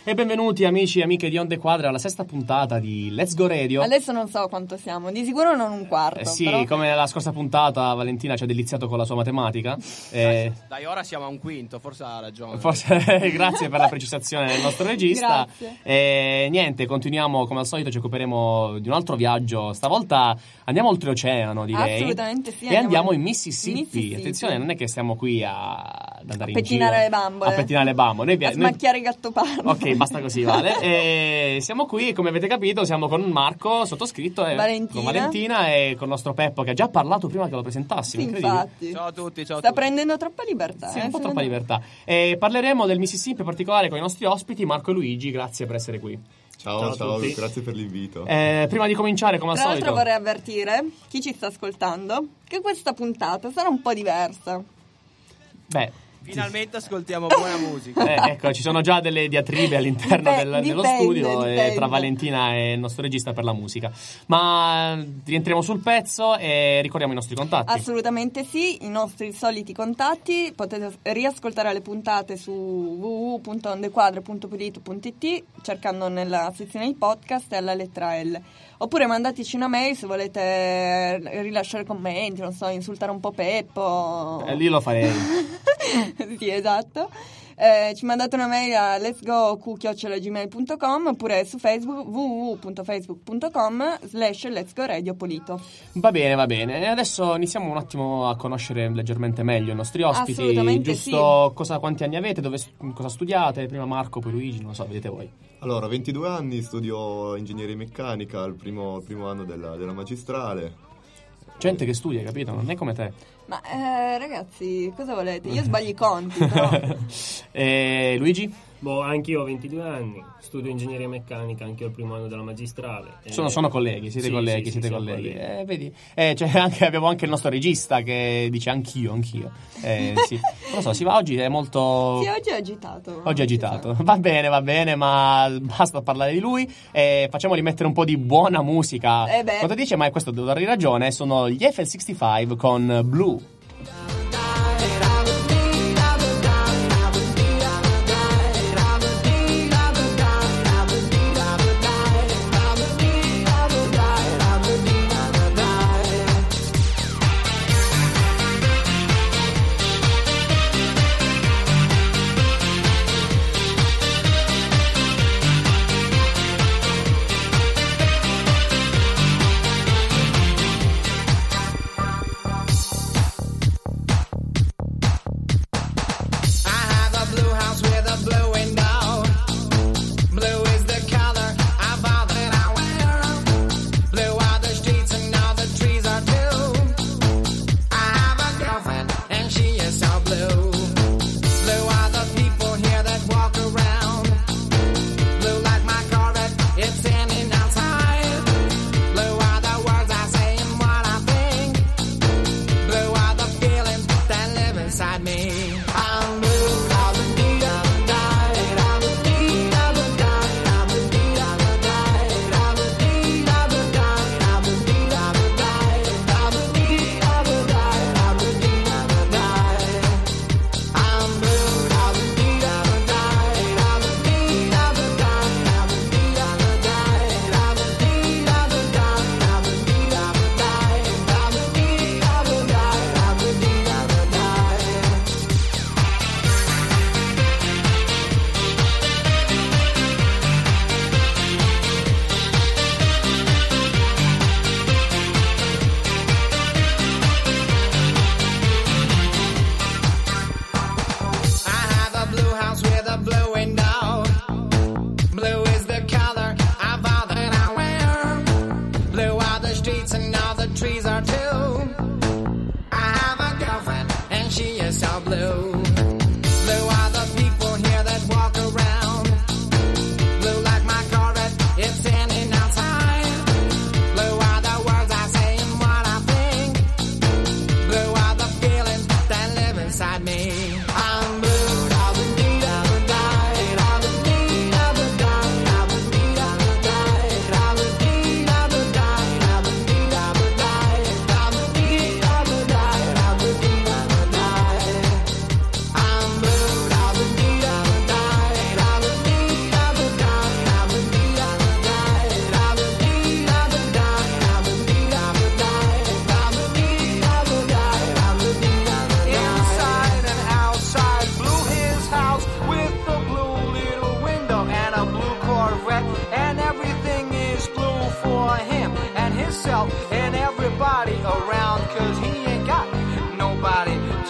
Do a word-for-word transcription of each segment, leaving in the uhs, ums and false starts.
E benvenuti amici e amiche di Onde Quadre alla sesta puntata di Let's Go Radio. Adesso non so quanto siamo, di sicuro non un quarto. Eh sì, però... come la scorsa puntata Valentina ci ha deliziato con la sua matematica. Eh... Dai, ora siamo a un quinto, forse ha ragione. Forse, grazie per la precisazione del nostro regista. Grazie. E niente, continuiamo come al solito, ci occuperemo di un altro viaggio. Stavolta andiamo oltreoceano, direi. Assolutamente sì. E andiamo in Mississippi. Mississippi. Attenzione, non è che stiamo qui a ad andare a in pettinare giro le bambole. a pettinare le bambole. Noi, a smacchiare il gattopardo. Ok, basta così, vale. E siamo qui, come avete capito, siamo con Marco, sottoscritto, e Valentina. con Valentina e con il nostro Peppo che ha già parlato prima che lo presentassimo. Sì, infatti. Ciao a tutti, ciao a Sta tutti. prendendo troppa libertà. Sì, eh, un po' troppa me. libertà. E parleremo del Mississippi in particolare con i nostri ospiti, Marco e Luigi. Grazie per essere qui. Ciao, Ciao a ciao, tutti. grazie per l'invito. Eh, prima di cominciare, come al Tra l'altro solito, vorrei avvertire chi ci sta ascoltando che questa puntata sarà un po' diversa. beh, Finalmente ascoltiamo buona musica. eh, ecco, ci sono già delle diatribe all'interno Dipende, del, dello dipende, studio eh, dipende. tra Valentina e il nostro regista per la musica. Ma rientriamo sul pezzo e ricordiamo i nostri contatti. Assolutamente sì, i nostri soliti contatti, potete riascoltare le puntate su w w w punto ondequadre punto pulito punto i t cercando nella sezione di podcast e alla lettera L. Oppure mandateci una mail se volete rilasciare commenti, non so, insultare un po' Peppo. Eh, lì lo farei. Sì, esatto. Eh, ci mandate una mail a letsgo chiocciola gmail punto com oppure su Facebook w w w punto facebook punto com slash letsgoradiopolito. Va bene, va bene. E adesso iniziamo un attimo a conoscere leggermente meglio i nostri ospiti. Assolutamente Giusto, cosa, quanti anni avete, dove, cosa studiate? Prima Marco, poi Luigi, non lo so, vedete voi. Allora, ventidue anni, studio ingegneria meccanica, al primo, primo anno della, della magistrale. Gente che studia, capito? Non è come te. Ma eh, ragazzi, cosa volete? Io sbaglio i conti, però. E Luigi? Boh, anch'io ho ventidue anni, studio ingegneria meccanica, anch'io il primo anno della magistrale. Sono, sono colleghi, siete Sì, colleghi, sì, siete sì, colleghi. siamo Eh, vedi? Eh, cioè, anche, abbiamo anche il nostro regista che dice anch'io, anch'io. Eh, sì. Non lo so, si va oggi, è molto... Sì, oggi è agitato. Oggi è agitato. Va bene, va bene, ma basta parlare di lui. E facciamoli mettere un po' di buona musica. Eh beh. Cosa dice? Ma questo devo dargli ragione. Sono gli F L sessantacinque con Blue.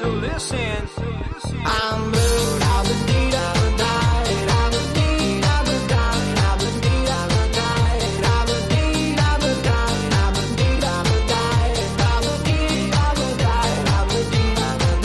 So listen, I'm blue, I'm a deed, I'm a died, I'm a deed, I'm a died, I'm a deed, I'm a died, I'm a deed, I'm a died, I'm a deed, I'm a died, I'm a deed, I'm a died, I'm a deed, I'm a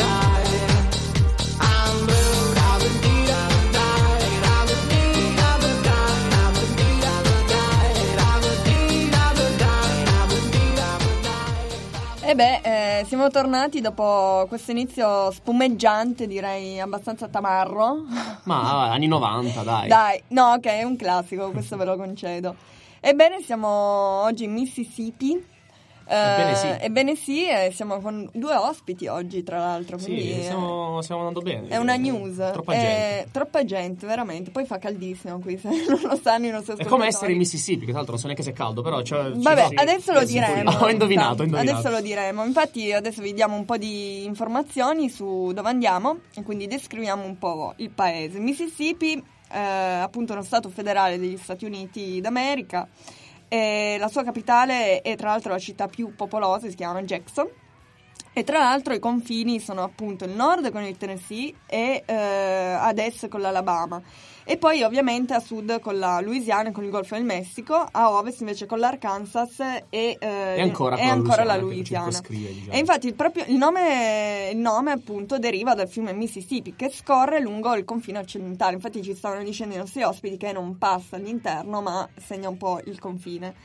died. I'm blue, I'm a deed, I'm a died, I'm a deed, I'm a died, I'm a deed, I'm a died, I'm a deed, I'm a died, I'm a deed, I'm a died. E beh, eh, siamo tornati dopo questo inizio spumeggiante, direi abbastanza tamarro. Ma anni novanta, dai. Dai, no, ok, è un classico, questo ve lo concedo. Ebbene, siamo oggi in Mississippi. Eh, Ebbene sì. Ebbene sì, e siamo con due ospiti oggi, tra l'altro. Quindi Sì, eh, stiamo, stiamo andando bene. è una news. Troppa Eh, gente. Troppa gente, veramente. Poi fa caldissimo qui, se non lo sanno i nostri È come essere in ascoltatori. Mississippi, che tra l'altro non so neanche se è caldo, però c'è, ci Vabbè, sono- adesso lo eh, sì, diremo. Ho indovinato, ho indovinato. Adesso lo diremo. Infatti, adesso vi diamo un po' di informazioni su dove andiamo e quindi descriviamo un po' il paese. Mississippi, eh, appunto, uno stato federale degli Stati Uniti d'America. E la sua capitale è tra l'altro la città più popolosa, si chiama Jackson. E tra l'altro i confini sono appunto il nord con il Tennessee e eh, ad est con l'Alabama. E poi ovviamente a sud con la Louisiana e con il Golfo del Messico, a ovest invece con l'Arkansas e, eh, E ancora, e con ancora la che Louisiana. circoscrive, diciamo. E infatti il, proprio, il, nome, il nome appunto deriva dal fiume Mississippi che scorre lungo il confine occidentale. Infatti ci stavano dicendo i nostri ospiti che non passa all'interno ma segna un po' il confine.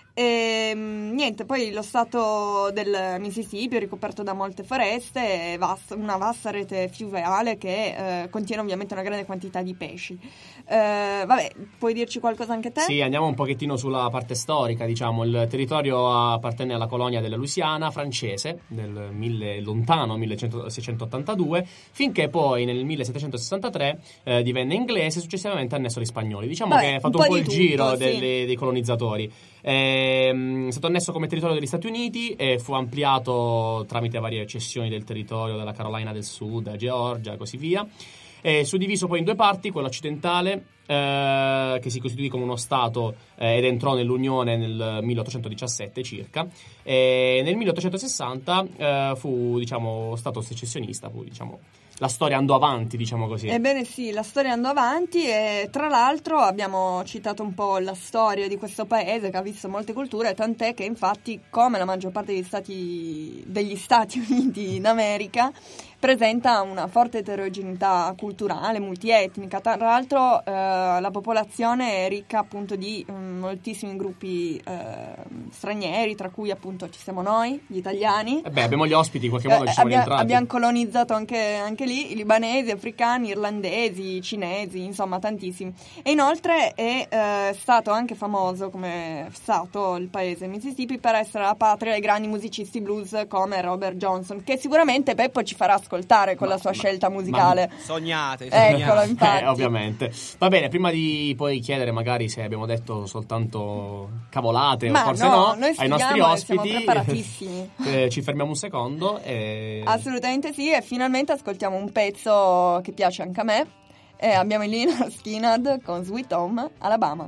E niente, poi lo stato del Mississippi è ricoperto da molte foreste e vast- una vasta rete fluviale che eh, contiene ovviamente una grande quantità di pesci. Eh, vabbè, puoi dirci qualcosa anche te? Sì, andiamo un pochettino sulla parte storica, diciamo. Il territorio appartenne alla colonia della Louisiana francese nel mille, lontano milleseicentoottantadue, finché poi nel millesettecentosessantatré eh, divenne inglese e successivamente annesso agli spagnoli. Diciamo Vabbè, che ha fatto un un po' po' di il tutto, giro sì. delle- dei colonizzatori. Ehm, È stato annesso come territorio degli Stati Uniti e fu ampliato tramite varie cessioni del territorio della Carolina del Sud, a Georgia e così via. È suddiviso poi in due parti, quella occidentale eh, che si costituì come uno stato eh, ed entrò nell'Unione nel milleottocentodiciassette circa, e nel milleottocentosessanta eh, fu, diciamo, stato secessionista, fu, diciamo, la storia andò avanti, diciamo così. Ebbene sì, la storia andò avanti e tra l'altro abbiamo citato un po' la storia di questo paese che ha visto molte culture, tant'è che infatti come la maggior parte degli stati, degli Stati Uniti d'America presenta una forte eterogeneità culturale, multietnica. Tra l'altro eh, la popolazione è ricca appunto di mm, moltissimi gruppi eh, stranieri, tra cui appunto ci siamo noi, gli italiani. Eh beh, abbiamo gli ospiti, in qualche modo Eh, ci siamo abbia- rientrati. abbiamo colonizzato anche, anche lì i libanesi, africani, irlandesi, cinesi, insomma tantissimi. E inoltre è eh, stato anche famoso, come è stato il paese Mississippi, per essere la patria dei grandi musicisti blues come Robert Johnson, che sicuramente Peppo ci farà ascoltare con Ma- la sua ma- scelta musicale. Sognate, Eccolo, sognate. infatti. Eh, ovviamente. Va bene, prima di poi chiedere magari se abbiamo detto soltanto cavolate Ma o forse no, no, noi ai nostri studiamo e siamo ospiti, preparatissimi. eh, ci fermiamo un secondo e... Assolutamente sì, e finalmente ascoltiamo un pezzo che piace anche a me. E abbiamo il Lynyrd Skynyrd con Sweet Home Alabama.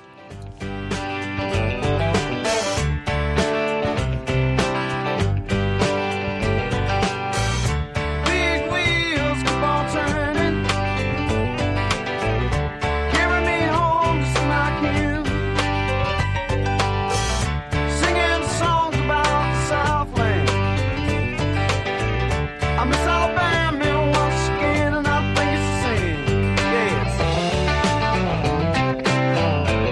Big wheels keep on turning, carry me home to see my kin, singing songs about the Southland. I miss Alabama once again, and I think it's a sin. Yes.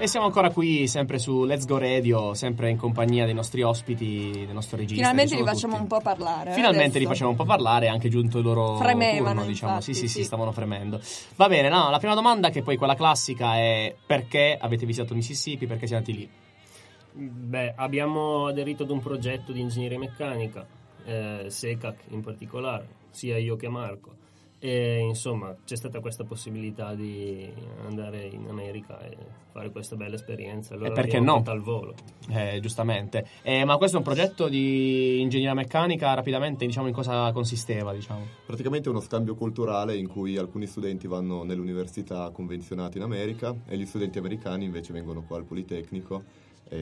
E siamo ancora qui, sempre su Let's Go Radio, sempre in compagnia dei nostri ospiti, del nostro regista. Finalmente che li sono facciamo tutti. un po' parlare. Finalmente adesso. li facciamo un po' parlare, è anche giunto il loro Fremevano, turno, diciamo. infatti, sì, sì, sì, sì. stavano fremendo. Va bene, no, la prima domanda, che poi quella classica, è: perché avete visitato Mississippi, perché siete andati lì? Beh, abbiamo aderito ad un progetto di ingegneria meccanica, eh, SECAC in particolare, sia io che Marco. E insomma c'è stata questa possibilità di andare in America e fare questa bella esperienza. Allora E perché l'abbiamo no? fatta al volo. Eh, giustamente. Eh, ma questo è un progetto di ingegneria meccanica, rapidamente, diciamo, in cosa consisteva, diciamo? Praticamente è uno scambio culturale in cui alcuni studenti vanno nelle università convenzionate in America e gli studenti americani invece vengono qua al Politecnico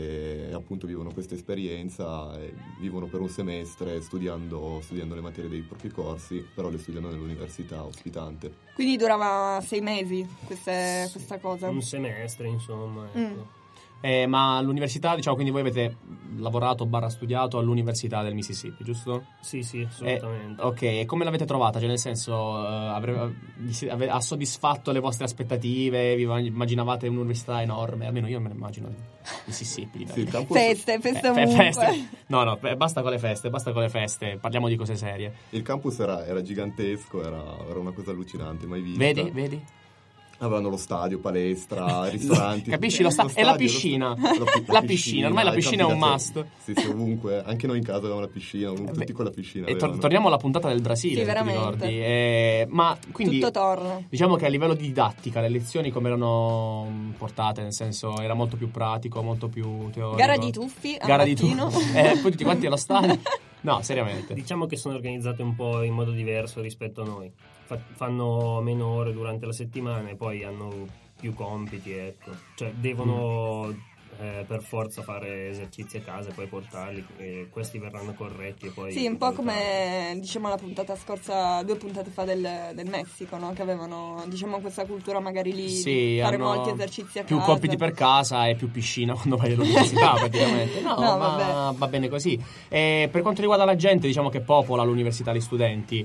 e appunto vivono questa esperienza, e vivono per un semestre studiando, studiando le materie dei propri corsi, però le studiano nell'università ospitante. Quindi durava sei mesi queste- questa cosa. Un semestre, insomma. Ecco. Mm. Eh, ma all'università, diciamo, quindi voi avete lavorato barra studiato all'Università del Mississippi, giusto? Sì, sì, Eh, assolutamente. ok, e come l'avete trovata? Cioè, nel senso, eh, avre- vi si- ave- ha soddisfatto le vostre aspettative? Vi immaginavate un'università enorme? Almeno io me lo immagino. Mississippi. di Sì, il bello. campus, Feste, feste Eh, fe- ovunque. feste. No, no, fe- basta con le feste, basta con le feste. Parliamo di cose serie. il campus era, era gigantesco, era, era una cosa allucinante, mai vista. Vedi, vedi? Avevano lo stadio, palestra, ristoranti. Capisci? Lo sta- e la piscina. lo sta- la, La piscina, ormai la i piscina è un campi da must. te- Sì, sì, ovunque. Anche noi in casa avevamo la piscina, ovunque, tutti con la piscina. E tor- avevano. torniamo alla puntata del Brasile, Sì, se ti veramente. ricordi. Eh, ma quindi Tutto torna. diciamo che a livello di didattica le lezioni come erano mh, portate, nel senso era molto più pratico, molto più teorico. Gara di tuffi al Gara di mattino. tuffi. Eh, poi tutti quanti allo stadio. No, seriamente. Diciamo che sono organizzate un po' in modo diverso rispetto a noi. Fa- fanno meno ore durante la settimana e poi hanno più compiti, ecco. Cioè devono eh, per forza fare esercizi a casa e poi portarli, e questi verranno corretti e poi Sì, un po' portarli. come diciamo la puntata scorsa, due puntate fa del, del Messico, no? Che avevano diciamo questa cultura magari lì Sì, di fare hanno molti esercizi a più casa. compiti per casa e più piscina quando vai all'università praticamente. No, No, ma vabbè. va bene così. E per quanto riguarda la gente, diciamo, che popola l'università, gli studenti,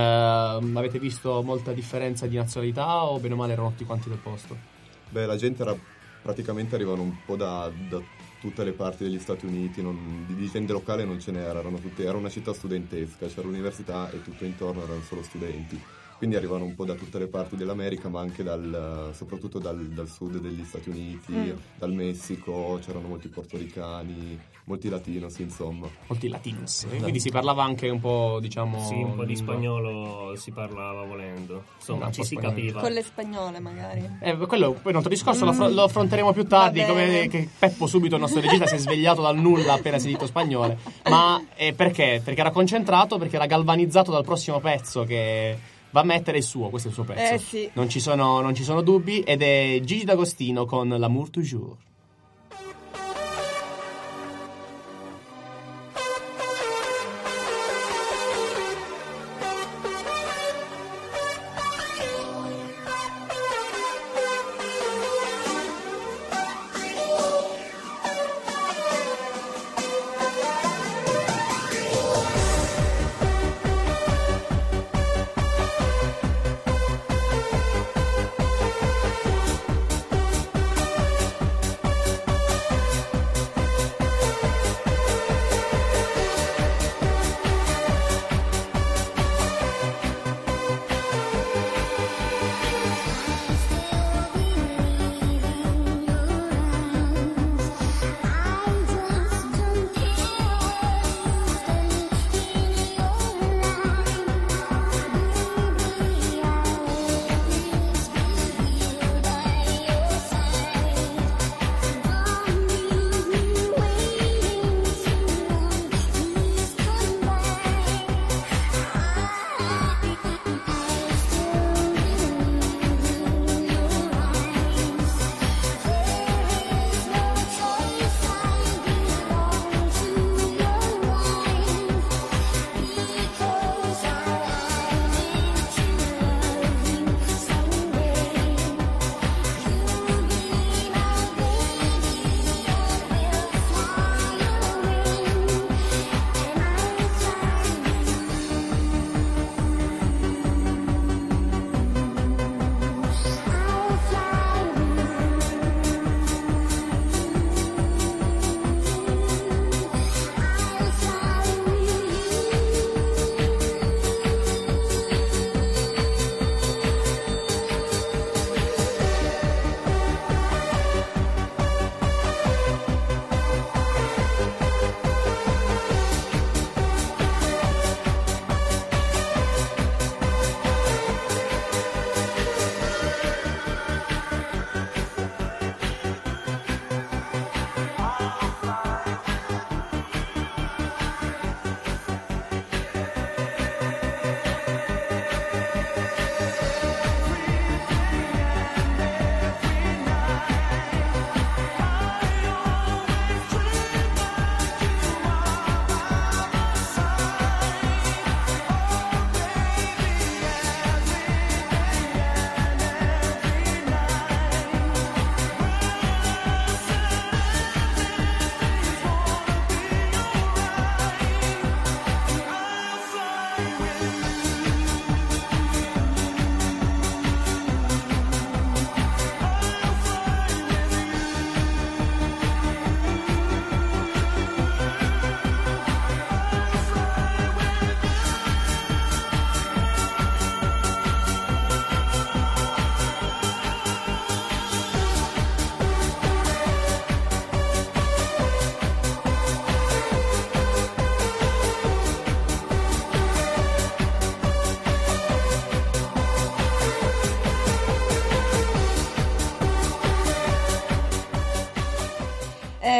ehm, avete visto molta differenza di nazionalità o bene o male erano tutti quanti del posto? Beh, la gente era praticamente arrivavano un po' da, da tutte le parti degli Stati Uniti, non, di, di gente locale non ce n'era, erano tutte, era una città studentesca, c'era l'università e tutto intorno erano solo studenti. Quindi arrivavano un po' da tutte le parti dell'America, ma anche dal, soprattutto dal, dal sud degli Stati Uniti, Mm. dal Messico, c'erano molti portoricani, molti latinos, insomma. Molti latinos. Quindi si parlava anche un po', diciamo... Sì, un po' di lingua. spagnolo si parlava volendo. Insomma, Un ci po' si spagnolo. capiva. Con le spagnole magari. Eh, quello poi un altro discorso, lo, affro- lo affronteremo più tardi, Va come bene. che Peppo subito, il nostro regista, si è svegliato dal nulla appena sentito spagnolo. Ma eh, perché? Perché era concentrato, perché era galvanizzato dal prossimo pezzo che va a mettere il suo, questo è il suo pezzo. Eh, sì. Non ci sono, non ci sono dubbi, ed è Gigi D'Agostino con L'amour toujours.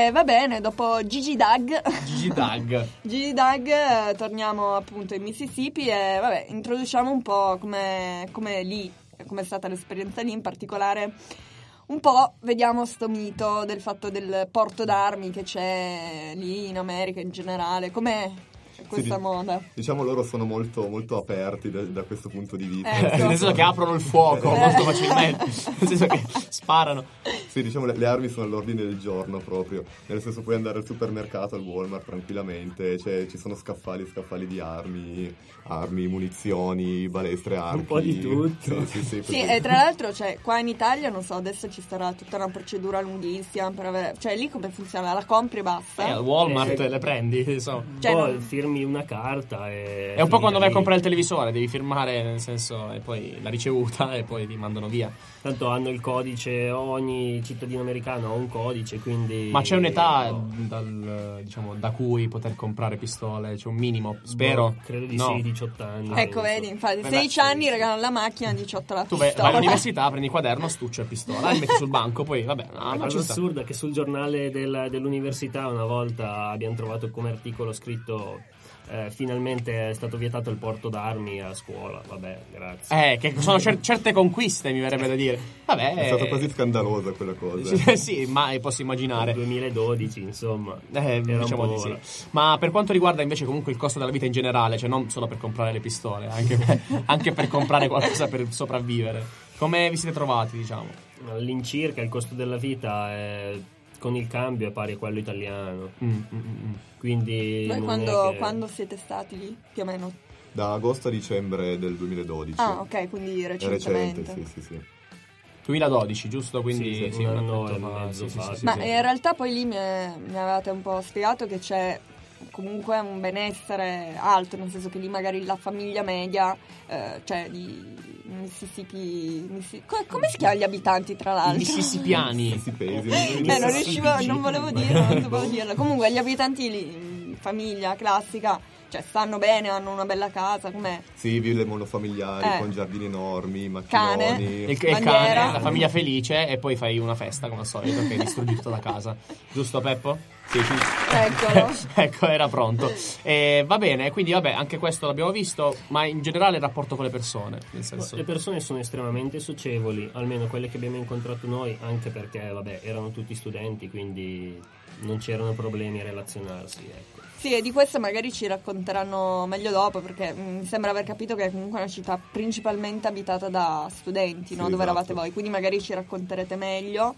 E va bene, dopo Gigi Doug, Gigi Doug. Gigi Doug, eh, torniamo appunto in Mississippi e vabbè, introduciamo un po' come, come lì, come è stata l'esperienza lì, in particolare un po' vediamo sto mito del fatto del porto d'armi che c'è lì in America in generale, com'è questa Sì, moda? Diciamo loro sono molto, molto aperti da, da questo punto di vista. Ecco. Nel senso che aprono il fuoco Eh. molto facilmente, nel senso che sparano. Sì, diciamo le, le armi sono all'ordine del giorno proprio, nel senso puoi andare al supermercato, al Walmart tranquillamente, cioè, ci sono scaffali e scaffali di armi, armi, munizioni, balestre, archi. Un po' di tutto. Sì, sì, sì, Sì, perché- e tra l'altro, cioè, qua in Italia, non so, adesso ci sarà tutta una procedura lunghissima per avere... Cioè, lì come funziona? La compri e basta? Eh, al Walmart Eh. le prendi, insomma. Un Cioè, po' non- firmi una carta e... È un po' quando vai a lì. comprare il televisore, devi firmare, nel senso, e poi la ricevuta e poi ti mandano via. Tanto hanno il codice, ogni cittadino americano ha un codice, quindi... Ma c'è un'età No. dal, diciamo, da cui poter comprare pistole? C'è un minimo, spero. Boh, credo di No. sì, diciotto anni. Ecco, penso. vedi, infatti, Beh, sedici dai. anni regalano la macchina, diciotto la Tu vai, pistola. vai all'università, prendi il quaderno, stuccia e pistola, li metti sul banco, poi vabbè, no, La ma ci cosa sta. assurda è che sul giornale del- dell'università una volta abbiamo trovato come articolo scritto eh, finalmente è stato vietato il porto d'armi a scuola. Vabbè, grazie. Eh, che sono cer- certe conquiste, mi verrebbe da dire. Vabbè. È stata quasi scandalosa quella cosa. Sì, sì, ma posso immaginare. duemiladodici, insomma. Eh, Era diciamo un di po' sì. ora. Ma per quanto riguarda invece comunque il costo della vita in generale, cioè non solo per comprare le pistole, anche per, anche per comprare qualcosa per sopravvivere, come vi siete trovati, diciamo? All'incirca il costo della vita è, con il cambio è pari a quello italiano. Mm, mm, mm. Quindi Voi non quando, è che- quando siete stati lì, più o meno? Da agosto a dicembre del duemiladodici. Ah, ok, quindi È recentemente. recente, sì, sì, sì. duemiladodici, giusto? Quindi Sì, sì, sì, un un anno annetto e fa, mezzo sì, sì, fa. sì, Ma sì. in realtà poi lì mi, è- mi avevate un po' spiegato che c'è comunque un benessere alto, nel senso che lì magari la famiglia media, eh, cioè di Mississippi, Missi- co- come si chiamano gli abitanti tra I l'altro? mississippiani. Questi paesi. Eh, non riuscivo, non volevo dirlo, non sapevo dirlo. Comunque gli abitanti lì, famiglia classica, cioè stanno bene, hanno una bella casa, com'è? Sì, ville monofamiliari Eh. con giardini enormi, Cane. macchinoni. Il, il Bandiera. cane, la famiglia felice e poi fai una festa come al solito che distruggi tutta la casa. Giusto Peppo? Sì, sì. Eccolo. Ecco, era pronto. E va bene, quindi vabbè, anche questo l'abbiamo visto, ma in generale il rapporto con le persone, nel senso... Le persone sono estremamente socievoli, almeno quelle che abbiamo incontrato noi, anche perché, vabbè, erano tutti studenti, quindi non c'erano problemi a relazionarsi, ecco. Sì, e di questo magari ci racconteranno meglio dopo, perché mm, mi sembra aver capito che è comunque una città principalmente abitata da studenti, no? Sì, Dove esatto. eravate voi, quindi magari ci racconterete meglio.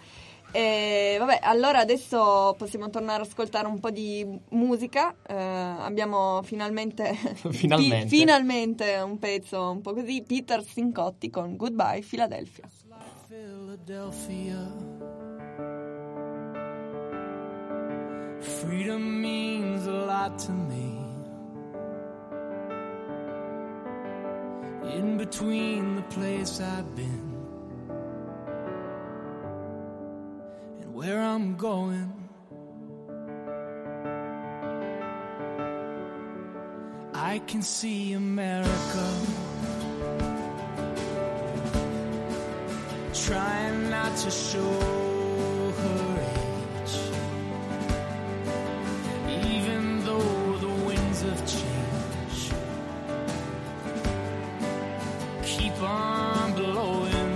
E vabbè, allora adesso possiamo tornare ad ascoltare un po' di musica. Eh, abbiamo finalmente, Finalmente. fi- finalmente un pezzo un po' così, Peter Sincotti con Goodbye Philadelphia. Philadelphia. Freedom means a lot to me. In between the place I've been and where I'm going, I can see America trying not to show her age, even though the winds of change keep on blowing.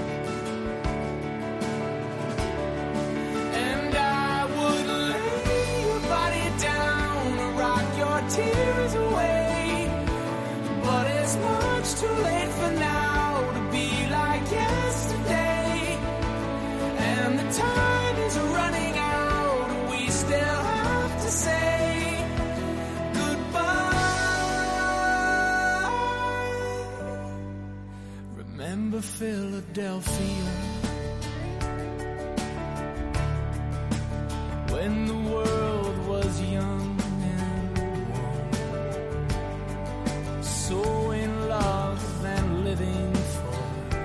And I would lay your body down, rock your tears away, but it's much too late for now to be like yesterday. And the time is running out, we still have to say goodbye. Remember Philadelphia, when the world was young and warm, so in love and living for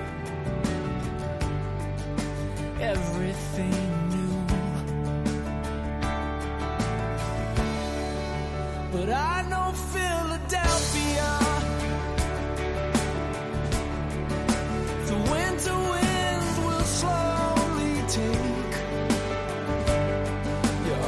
everything new. But I know Philadelphia, the winter winds will slowly take your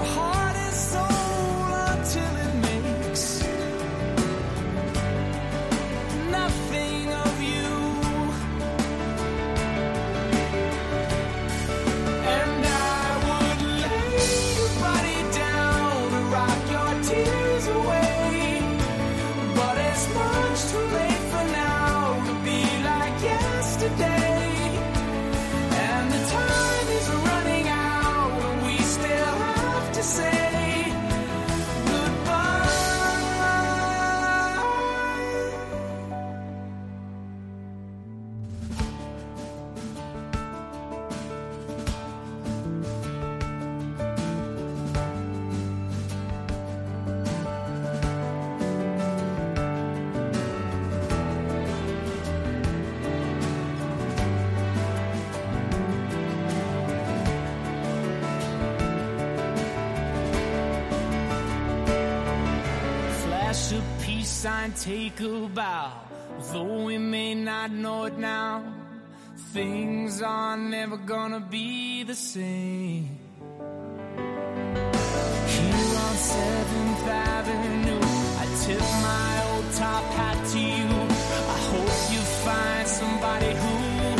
peace sign, take a bow. Though we may not know it now, things are never gonna be the same. Here on seventh Avenue, I tip my old top hat to you. I hope you find somebody who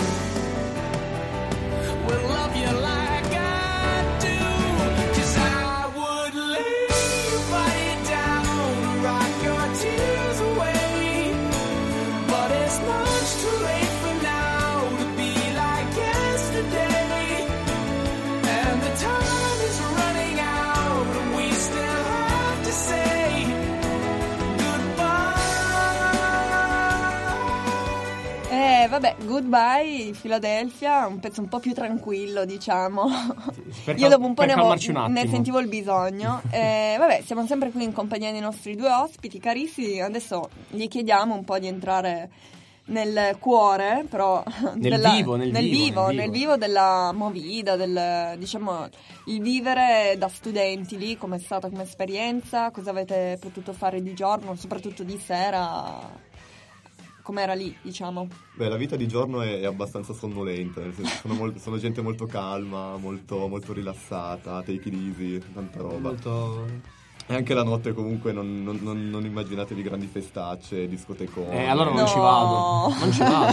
will love you like I do. 'Cause I would lay your body down, rock your tears away. But it's much too late for now to be like yesterday. And the time is running out, and we still have to say goodbye. Eh, vabbè, Goodbye Philadelphia, un pezzo un po' più tranquillo, diciamo. Per Io cal- dopo un po' per ne, calmarci un avevo- ne attimo. sentivo il bisogno. Eh, vabbè, siamo sempre qui in compagnia dei nostri due ospiti carissimi. Adesso gli chiediamo un po' di entrare nel cuore, però Nel della- vivo, nel vivo, vivo, nel nel vivo. vivo della movida, del, diciamo, il vivere da studenti lì, com'è stata come esperienza, cosa avete potuto fare di giorno, soprattutto di sera, com'era lì, diciamo. Beh, la vita di giorno è, è abbastanza sonnolenta, nel senso sono, mol- sono gente molto calma, molto, molto rilassata, take it easy, tanta roba. Molto... E anche la notte comunque non, non- non- non immaginatevi grandi festacce, discotecone. Eh, allora non No. ci vado. Non ci vado.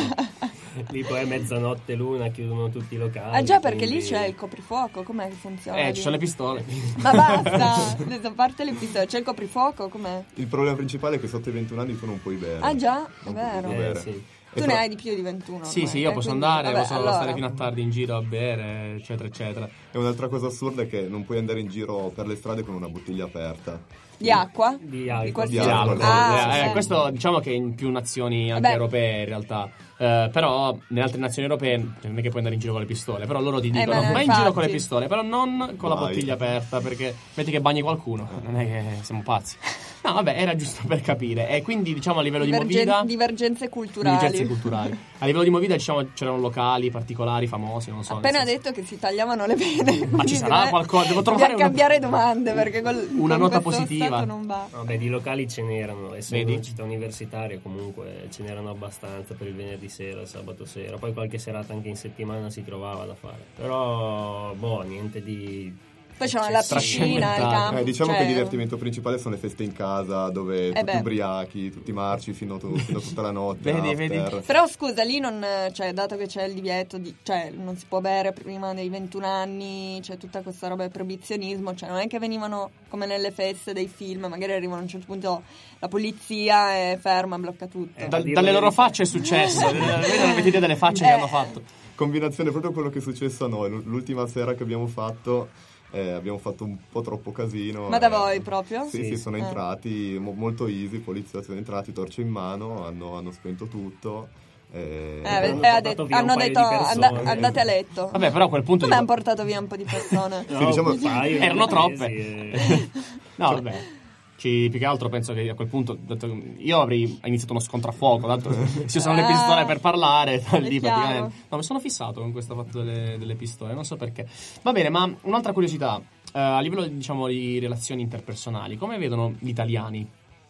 Lì poi è mezzanotte l'una, chiudono tutti i locali. Ah già, perché quindi- lì c'è il coprifuoco, com'è che funziona? Eh, lì? ci sono le pistole. Ma basta, adesso a parte le pistole, c'è il coprifuoco, com'è? Il problema principale è che sotto i ventuno anni tu non puoi bere. Ah già, è Non puoi vero. più Eh, bere. sì. E Tu tra- ne hai di più di ventuno. Sì, ormai, sì, io eh, posso quindi, andare, vabbè, posso allora. stare fino a tardi in giro a bere, eccetera, eccetera. E un'altra cosa assurda è che non puoi andare in giro per le strade con una bottiglia aperta. Di acqua? Di alcol. qualsiasi- Di alcol. Ah, Eh, sì. questo diciamo che in più nazioni anche Beh. europee in realtà. Eh, però nelle altre nazioni europee non è che puoi andare in giro con le pistole, però loro ti Eh, dicono ma vai in infatti. giro con le pistole, però non con la Vai. bottiglia aperta, perché metti che bagni qualcuno, non è che siamo pazzi. No, vabbè, era giusto per capire. E quindi diciamo a livello di Divergen- movida, divergenze culturali. divergenze culturali. A livello di movida diciamo c'erano locali particolari, famosi, non so. nel Appena senso- detto che si tagliavano le pene. Ma ci sarà Eh, qualcosa? Devo trovare Dobbiamo una- cambiare domande perché col, Una con nota questo positiva. stato non va. Vabbè, di locali ce n'erano, essendo Vedi? una città universitaria comunque ce n'erano abbastanza per il venerdì sera, il sabato sera, poi qualche serata anche in settimana si trovava da fare. Però, boh, niente di... Poi c'era la piscina, il Trascendentale. campo. Eh, diciamo cioè, che il divertimento principale sono le feste in casa, dove tutti beh. ubriachi, tutti marci fino, tu- fino a tutta la notte. Vedi, after. vedi. Però scusa, lì non, cioè, dato che c'è il divieto, di, cioè non si può bere prima dei ventuno anni, c'è tutta questa roba del proibizionismo, cioè non è che venivano come nelle feste dei film, magari arrivano a un certo punto la polizia e ferma, blocca tutto. Eh, Dal- a dire dalle la loro verità. facce è successo. Voi non avete idea delle facce Eh. che hanno fatto. Combinazione proprio quello che è successo a noi. L- L'ultima sera che abbiamo fatto, eh, abbiamo fatto un po' troppo casino. Ma da eh, voi proprio? Sì, Sì. sì, sono Eh. entrati mo- molto easy, polizia sono entrati, torce in mano, hanno, hanno spento tutto. eh, Eh, Hanno eh, ha portato detto- via un hanno paio detto di persone. "Anda- andate a letto. Vabbè, però a quel punto Come dico- hanno portato via un po' di persone? No, diciamo- un paio di erano mesi, troppe. eh. No, vabbè. Ci, più che altro penso che a quel punto dato che io avrei iniziato uno scontro a fuoco, tanto si usano le Ah, pistole per parlare, da lì è chiaro. praticamente. No, mi sono fissato con questo fatto delle, delle pistole, non so perché. Va bene, ma un'altra curiosità, eh, a livello diciamo di relazioni interpersonali, come vedono gli italiani?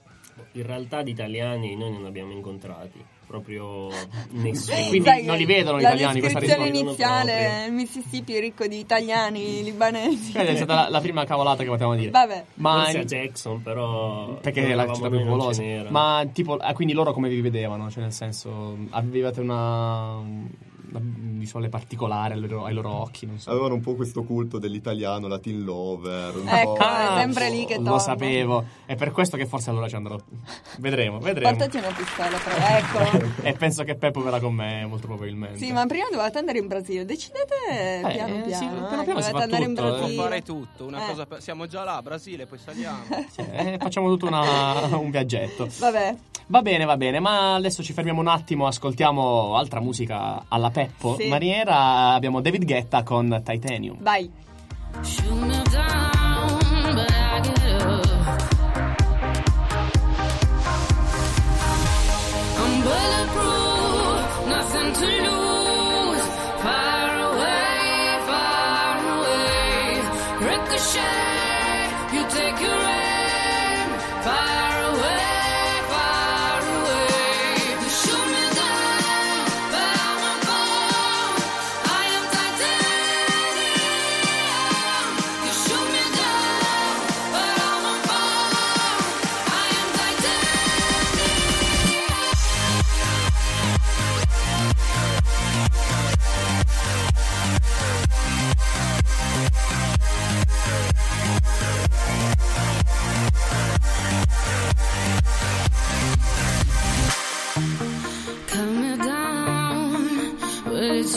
In realtà di italiani noi non abbiamo incontrati, proprio nessuno. Quindi Sai non che li vedono gli la italiani, questa descrizione risposta. iniziale, il Mississippi ricco di italiani, libanesi. Questa è stata la, la prima cavolata che potevamo dire. Vabbè. Ma Forse a Jackson, però... perché dove è la eravamo città più noi non popolosa. ce n'era. Ma tipo, ah, quindi loro come vi vedevano? Cioè nel senso, avevate una, una visuale particolare ai loro, ai loro occhi, non so. Avevano un po' questo culto dell'italiano, latin lover. Un Ecco, po', è sempre lì che Lo torna. sapevo. È per questo che forse allora ci andrò. Vedremo, vedremo. Portati una pistola, però. Ecco. E penso che Peppo verrà con me, molto probabilmente. Sì, ma prima dovete andare in Brasile. Decidete Eh, piano sì, piano. piano eh, piano si dovete fa andare in tutto, eh. Può Brasile. fare tutto, una Eh. cosa per- siamo già là, Brasile, poi saliamo. Sì, eh, facciamo tutto una- un viaggetto. Vabbè. Va bene, va bene, ma adesso ci fermiamo un attimo, ascoltiamo altra musica alla Peppo Sì. maniera. Abbiamo David Guetta con Titanium. Vai. Shoot me down, but I get up. I'm bulletproof, nothing to lose. Far away, far away. Ricochet, you take your aim. Far away,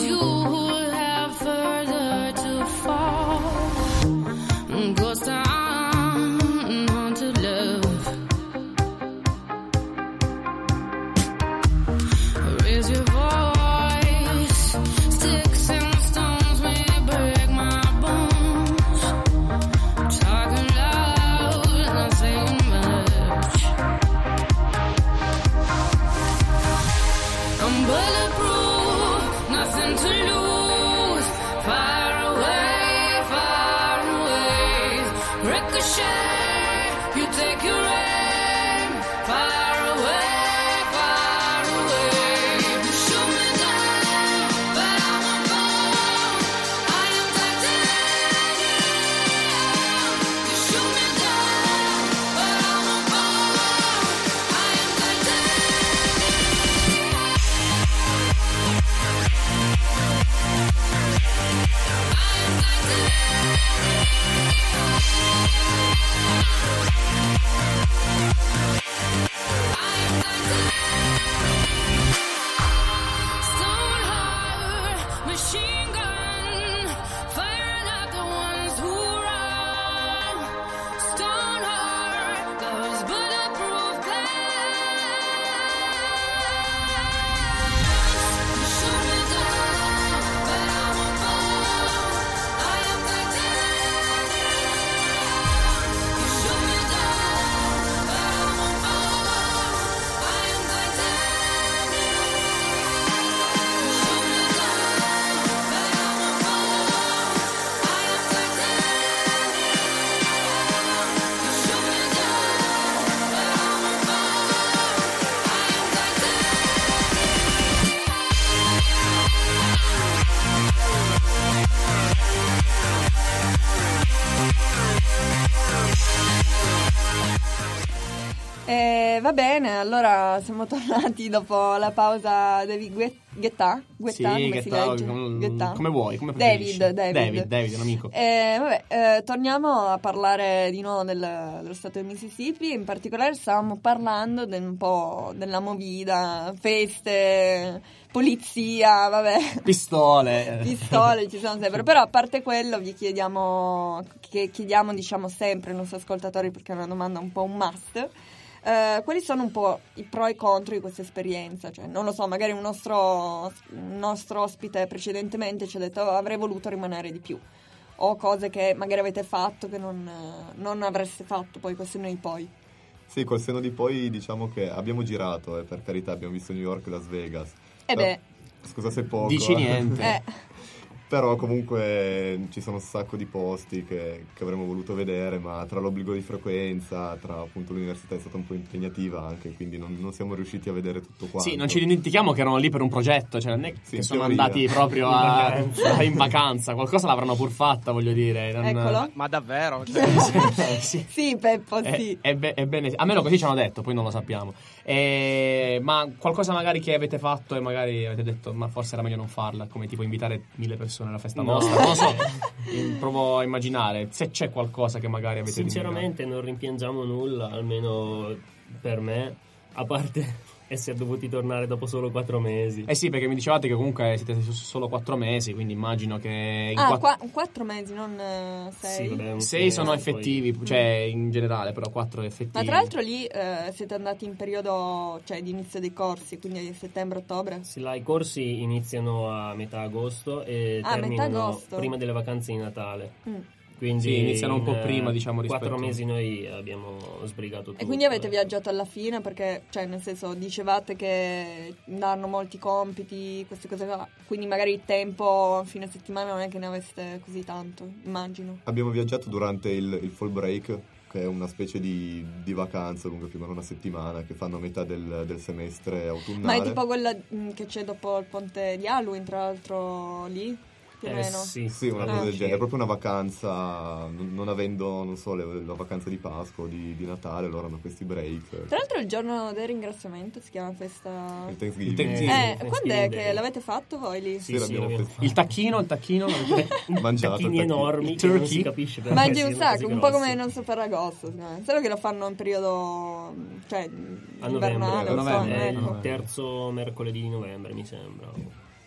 you have further to fall. Ghost town, haunted love. Raise your voice. Sticks and stones may break my bones. Talking loud, not saying much. I'm bulletproof, nothing to lose. Far away, far away. Ricochet, you take your aim. Far away, far away. You shoot me down, but I won't fall. I am titanium. You shoot me down, but I won't fall. I am titanium. Stone heart, machine gun, firing at the ones who run. Stone heart, those bulletproof glass. You shoot me down, but I won't fall. I am titanium. You shoot me down, but I won't fall. I am titanium. You shoot me down, but I won't fall. I am titanium. You shoot me down, but I won't fall. I am Eh, va bene, allora siamo tornati dopo la pausa. David Guetta? Guetta? Sì, come Guetta, si legge? com- Guetta? come vuoi, come David, preferisci. David. David, David, un amico. Eh, vabbè, eh, torniamo a parlare di nuovo del- dello stato del Mississippi. In particolare stavamo parlando del- un po' della movida, feste, polizia, vabbè. Pistole. Pistole ci sono sempre, però a parte quello vi chiediamo, che chiediamo diciamo sempre ai nostri ascoltatori, perché è una domanda un po' un must. Eh, quali sono un po' i pro e i contro di questa esperienza? Cioè, non lo so, magari un nostro, un nostro ospite precedentemente ci ha detto "Oh, avrei voluto rimanere di più", o cose che magari avete fatto che non, non avreste fatto poi col senno di poi. Sì, col senno di poi diciamo che abbiamo girato, e per carità abbiamo visto New York e Las Vegas. E Però- beh, Scusa se poco. Dici eh. niente. eh, Però comunque ci sono un sacco di posti che, che avremmo voluto vedere, ma tra l'obbligo di frequenza, tra appunto l'università è stata un po' impegnativa anche, quindi non, non siamo riusciti a vedere tutto quanto. Sì, non ci dimentichiamo che erano lì per un progetto, cioè non è Sì, che in sono teoria. andati proprio In a, vacanza. in vacanza, qualcosa l'avranno pur fatta, voglio dire. non- eccolo. Ma davvero? Cioè, Eh, sì. Sì, Peppo, Eh, sì. è be- è bene, almeno così ci hanno detto, poi non lo sappiamo. Eh, ma qualcosa magari che avete fatto e magari avete detto ma forse era meglio non farla, come tipo invitare mille persone alla festa No. nostra, non lo so. Eh, provo a immaginare se c'è qualcosa che magari avete Sinceramente non rimpiangiamo nulla, almeno per me, a parte essere dovuti tornare dopo solo quattro mesi. Eh sì, perché mi dicevate che comunque siete su- solo quattro mesi, quindi immagino che in Ah, quatt- qua- quattro mesi, non eh, sei. Sì, vabbè, un sei sono semestre, poi- effettivi, cioè in generale, però quattro effettivi. Ma tra l'altro lì eh, siete andati in periodo, cioè di inizio dei corsi, quindi settembre-ottobre? Sì, là, i corsi iniziano a metà agosto e Ah, terminano metà agosto. prima delle vacanze di Natale. Mm. Quindi Sì, iniziano un po' in, prima, eh, diciamo, rispetto- Quattro mesi noi abbiamo sbrigato tutto. E quindi avete eh. viaggiato alla fine perché, cioè nel senso, dicevate che danno molti compiti, queste cose qua, quindi magari il tempo a fine settimana non è che ne aveste così tanto, immagino. Abbiamo viaggiato durante il, il fall break, che è una specie di, di vacanza lunga più o meno una settimana, che fanno a metà del, del semestre Ma autunnale. è tipo quella mm, che c'è dopo il ponte di Halloween, tra l'altro, lì? Più o Eh, meno. sì, Sì, una Ah, cosa del sì. genere, è proprio una vacanza, non, non avendo, non so, le- la vacanza di Pasqua o di, di Natale, loro hanno questi break. Tra l'altro il giorno del ringraziamento si chiama festa... Il Thanksgiving. Il Thanksgiving. Eh, Sì, quando è Thanksgiving che Day. l'avete fatto voi lì? Sì, Sì, sì, l'abbiamo l'abbiamo fatto. Il tacchino, il tacchino. Mangiato tacchini il tacchino. enormi Il che non turkey. si capisce perché Mangi un siano sacco, così un po' grossi. come non so Ferragosto, secondo me. Solo che lo fanno in periodo, cioè, A novembre, invernale, a non so, novembre, È ecco. il terzo mercoledì di novembre, mi sembra.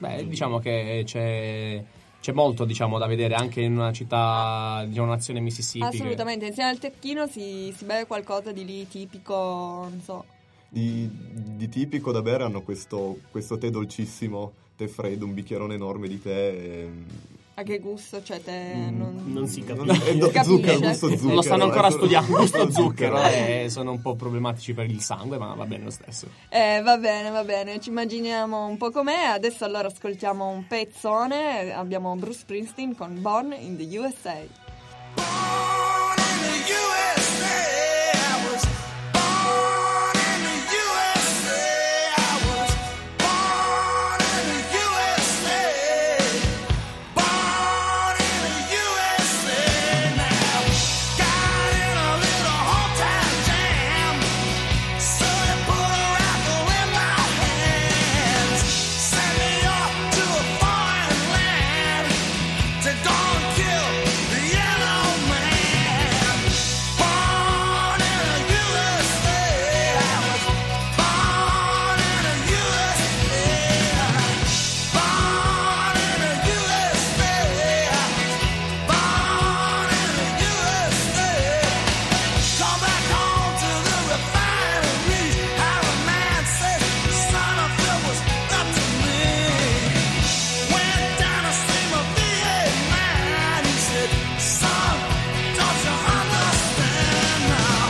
Beh, diciamo che c'è, c'è molto, diciamo, da vedere anche in una città, di una nazione Mississippi. che- Assolutamente, insieme al tecchino si, si beve qualcosa di lì tipico, non so. Di, di tipico da bere hanno questo, questo tè dolcissimo, tè freddo, un bicchierone enorme di tè. E, A che gusto? Cioè, te Mm, non... Non si non- capisce. è do- Capisce. zucchero, gusto zucchero. Non lo stanno ancora è solo- studiando, gusto solo zucchero, e sono un po' problematici per il sangue, ma va bene lo stesso. Eh, va bene, va bene, ci immaginiamo un po' com'è. Adesso allora ascoltiamo un pezzone. Abbiamo Bruce Springsteen con Born in the U S A. Born in the U S A, I was born in the U S A, I was born in the U S A, born in the U S A now. Got in a little hometown jam, so they put a rifle in my hands, sent me off to a foreign land to go and kill the yellow man. Born in the U S A, I was born in the U S A, born in the U S A, I was born in the U S A. Come back home to the refinery, how a man said the son of Phil was up to me. Went down to see my V eight man, he said, son, don't you understand now?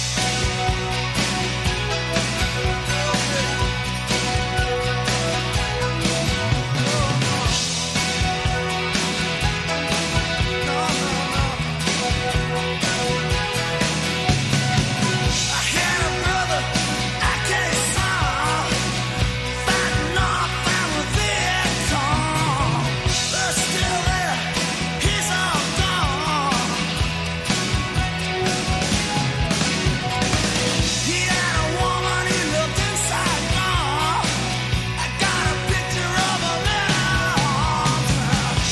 I had a brother, I can't solve, fighting off our Viet Cong. They're still there, he's all gone. He had a woman, he looked inside gone. I got a picture of a little arms.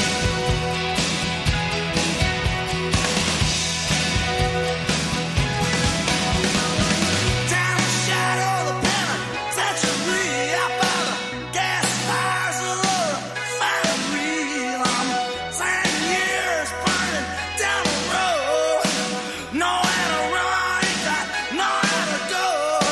Down the shadow of the penitentiary, out by the gas fires of the refinery. I'm ten years burning down the road, nowhere to run, ain't got nowhere to go.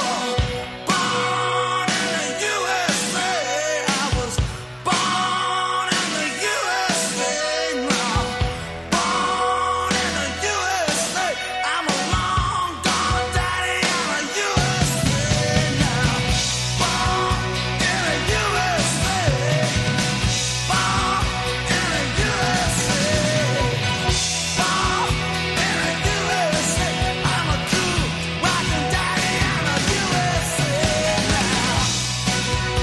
Born in the U S A, I was born in the U S A now. Born in the U S A, I'm a long gone daddy, I'm a U S A now. Born in the U S A, born in the U S A, born in the U S A, I'm a true rockin' daddy, I'm a U S A now.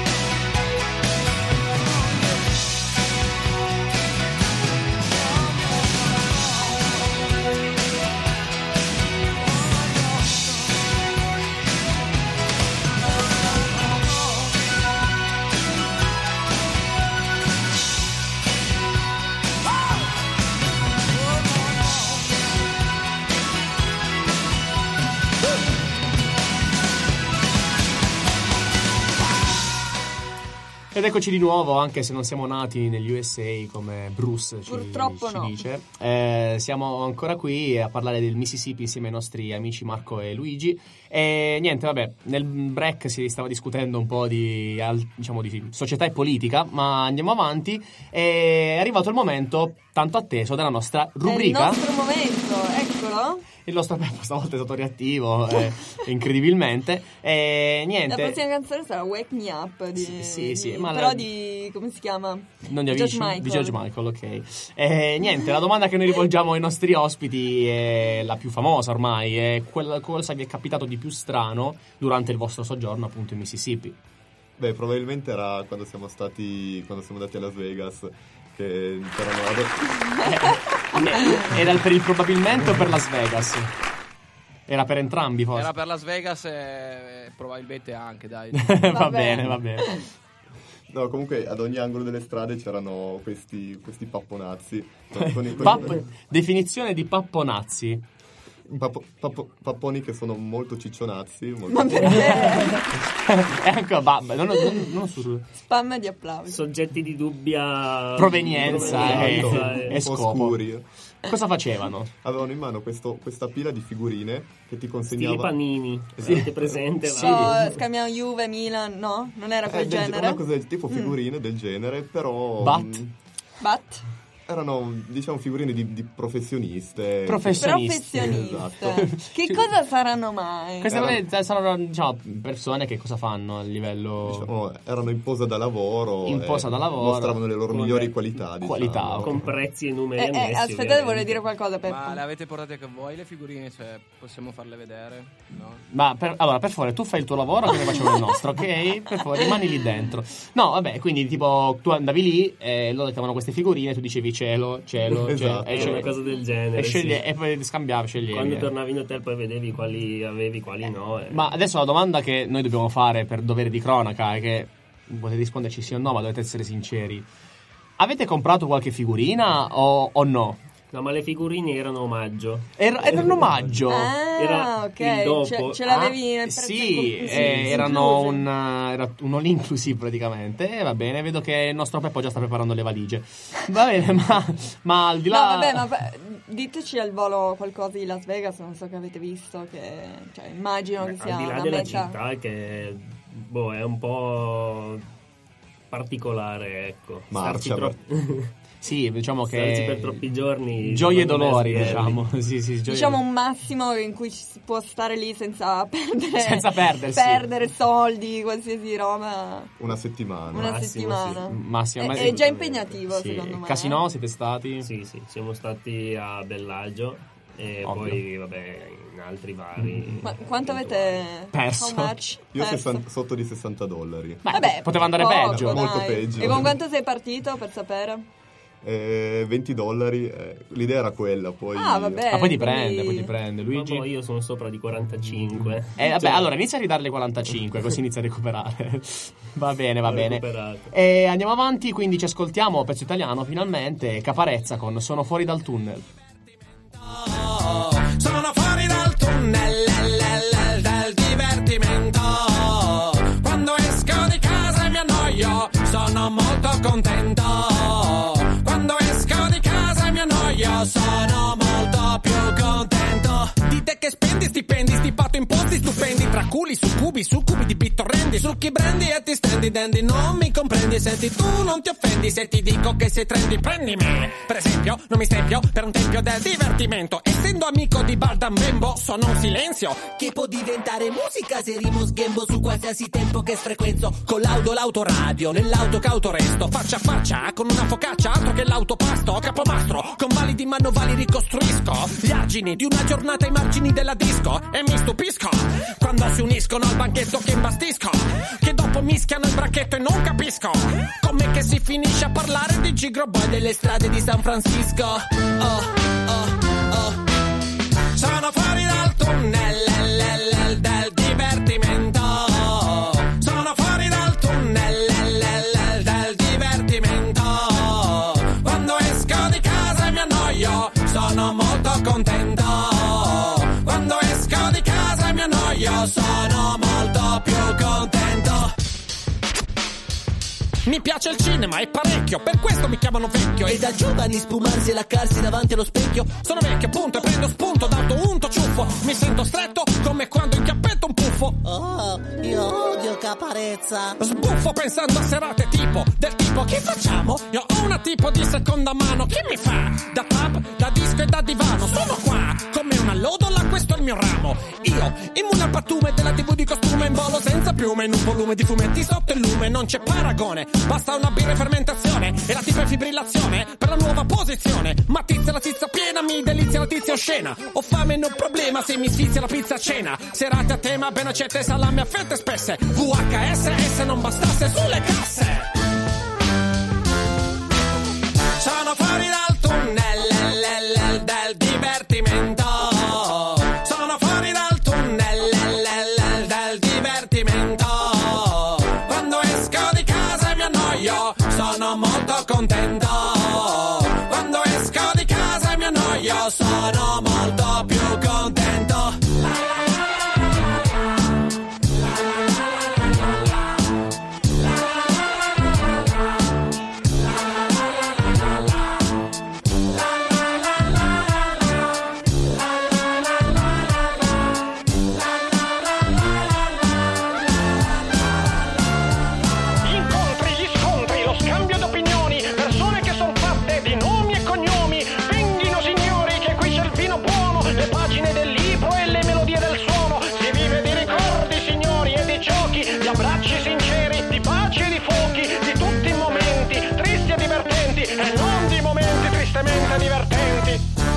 Ed eccoci di nuovo, anche se non siamo nati negli U S A come Bruce ci, Purtroppo ci no. dice. Eh, siamo ancora qui a parlare del Mississippi insieme ai nostri amici Marco e Luigi. E niente, vabbè, nel break si stava discutendo un po' di, al- diciamo, di società e politica, ma andiamo avanti. È arrivato il momento tanto atteso della nostra rubrica. È il nostro momento, eccolo. Il nostro Peppo stavolta è stato reattivo, eh, incredibilmente. E niente. La prossima canzone sarà Wake Me Up di, Sì, sì, sì, di- ma però la- di come si chiama? Non di Di Avicii? George Michael. Di George Michael, ok. Eh, niente, la domanda che noi rivolgiamo ai nostri ospiti è la più famosa ormai, è quella, cosa vi è capitato di più strano durante il vostro soggiorno appunto in Mississippi? Beh, probabilmente era quando siamo stati quando siamo andati a Las Vegas, che c'erano ad- Era il- per il probabilmente o per Las Vegas? Era per entrambi forse? Era per Las Vegas e probabilmente anche, dai. va Va bene, bene. va bene. No, comunque ad ogni angolo delle strade c'erano questi, questi papponazzi. Con, con i- con i- Papp- definizione di papponazzi. Papo- papo- papponi che sono molto ciccionazzi. Molto Ma perché? Ecco, va, non, non, non sul Spam di applausi. Soggetti di dubbia provenienza e, provenienza, e eh. un po' scopo. scuri. Cosa facevano? Avevano in mano questo- questa pila di figurine che ti Stili consegnava. Panini, Esatto. avete presente? Sì. la- Oh, scambiamo Juve, Milan, no? Non era Eh, quel del- genere? una cosa del tipo figurine del genere, però. Bat? mh, Bat? Erano, diciamo, figurine di, di professioniste. Professionisti. Professionista. Esatto. Che Sì. cosa saranno mai? Queste Erano- qua sono, diciamo, persone che cosa fanno a livello Diciamo, erano in posa da lavoro. In e posa da lavoro. Mostravano le loro Con migliori le- qualità. Diciamo. qualità. con prezzi e numeri Eh, eh, ammessi, aspettate, ovviamente. vuole dire qualcosa, Peppo? Ma le avete portate con voi le figurine? Cioè, possiamo farle vedere? No? Ma per, allora, per favore, tu fai il tuo lavoro, che noi facciamo il nostro, ok? Per favore, rimani lì dentro. No, vabbè, quindi tipo tu andavi lì e loro ti davano queste figurine, tu dicevi cielo, cielo, Esatto. cielo, È e, una cosa del genere. e, scegli- sì. e poi ti scambiavi, sceglievi. Quando eh. tornavi in hotel poi vedevi quali avevi, quali no. e- Ma adesso la domanda che noi dobbiamo fare per dovere di cronaca è che potete risponderci sì o no, ma dovete essere sinceri. Avete comprato qualche figurina o, o no? No, ma le figurine erano omaggio. Era, era un omaggio. Ah, Era ok. il dopo. Ce, ce l'avevi Ah, nel prezzo sì, incluso, eh, erano incluso. un, uh, era un all inclusive praticamente. E va bene, vedo che il nostro Peppo già sta preparando le valigie. Va bene, ma, ma al di là. No, vabbè, ma pa- diteci al volo qualcosa di Las Vegas, non so che avete visto, che cioè, immagino che Beh, sia al di là una della meta. città che boh, è un po' particolare, ecco. Marcia, Starci tro- Sì, diciamo starci che. per troppi giorni. Gioie e secondo me, dolori, sbelli. diciamo. Sì, sì, gioie- Diciamo un massimo in cui ci si può stare lì senza perdere, Senza perdersi. perdere soldi, qualsiasi roba. Una settimana. Una Massimo, settimana. Massimo, È, ma- è già impegnativo, Sì. secondo me. Casino, siete stati? Sì, sì, siamo stati a Bellagio e Ovvio. poi, vabbè, in altri vari. Ma quanto avete Perso. How much? Io Perso. sessanta sotto di sessanta dollari. Beh, Vabbè, poteva andare poco, peggio. dai. Molto peggio. E con quanto sei partito, per sapere? Eh, venti dollari. eh, l'idea era quella. Poi. Ah, vabbè. Ma poi ti quindi- prende, poi ti prende. Ma Luigi. boh, io sono sopra di quarantacinque. Eh, vabbè, Cioè, allora inizia a ridarle quarantacinque, così inizia a recuperare. Va bene, va ho bene. recuperato. E andiamo avanti, quindi ci ascoltiamo pezzo italiano finalmente. Caparezza con Sono fuori dal tunnel. Sono fuori dal tunnel l- l- del divertimento. Quando esco di casa e mi annoio, sono molto contento. Quando esco di casa e mi annoio, sono molto più contento. Di te che spendi stipendi, stipato imposti stupendi, tra culi, succubi, succubi di bittorrendi, succhi brandy e ti stendi dandy. Non mi comprendi, senti tu non ti offendi se ti dico che sei trendy, prendi me. Per esempio, non mi stempio per un tempio del divertimento. Essendo amico di Baldan Bembo, sono un silenzio Che può diventare musica se rimo sghembo su qualsiasi tempo che frequenzo. con l'auto, l'autoradio, nell'auto cauto resto, faccia a faccia, con una focaccia, altro che l'autopasto, capomastro, con validi manovali ricostruisco gli argini di una giornata ai margini della disco e mi stupisco quando si uniscono al banchetto che imbastisco, che dopo mischiano il bracchetto e non capisco com'è che si finisce a parlare di Gigro Boy delle strade di San Francisco. Oh, oh, oh. Sono fuori dal tunnel l- l- l- del divertimento. Sono fuori dal tunnel l- l- l- del divertimento. Quando esco di casa e mi annoio, sono molto contento. Quando esco di casa e mi annoio, sono molto più contento. Mi piace il cinema e parecchio, per questo mi chiamano vecchio. E da giovani spumarsi e laccarsi davanti allo specchio. Sono vecchio appunto e prendo spunto d'auto unto ciuffo. Mi sento stretto come quando inchiappetto un puffo. Oh, io odio Caparezza. Sbuffo pensando a serate tipo, del tipo che facciamo? Io ho una tipo di seconda mano, chi mi fa? Da pub, da disco e da divano, sono qua, come una lodola, questo è il mio ramo. Io, immune al pattume della tv di costume, in volo senza piume, in un volume di fumetti sotto il lume, non c'è paragone, basta una birra e fermentazione, e la tipa è fibrillazione, per la nuova posizione, ma tizia la tizia piena, mi delizia la tizia oscena, ho fame non problema se mi sfizia la pizza a cena, serate a tema, ben accette, salame a fette spesse, V H S, S non bastasse sulle casse. Sono fuori dal tunnel l- l- del divertimento. Sono fuori dal tunnel l- l- del divertimento. Quando esco di casa e mi annoio, sono molto contento. Quando esco di casa e mi annoio, sono molto più contento. estremamente divertenti.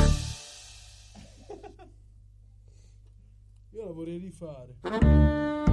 Io la vorrei rifare.